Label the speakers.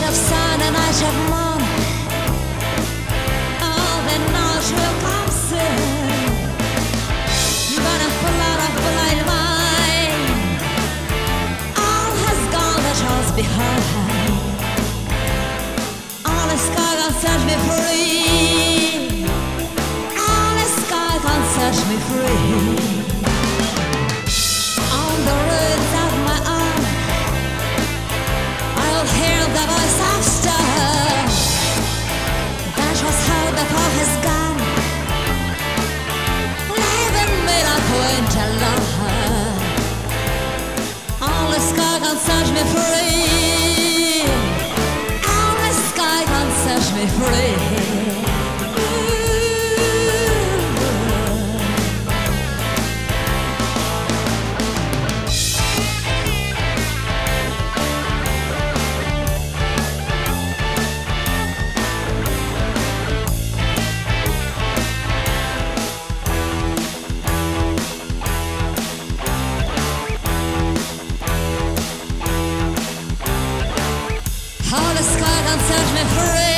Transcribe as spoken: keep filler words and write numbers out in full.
Speaker 1: of sun and I of moon. Oh, the knowledge will come soon. But I'm full out of blind mind. All has gone, the chance behind. All the sky can set me free. All the sky can set me free. On the roads of my own, I'll hear the voice of stone. That was how the fall has gone, leaving me like wind alone. All the sky can set me free. All the sky can set me free. All the sky can set me free.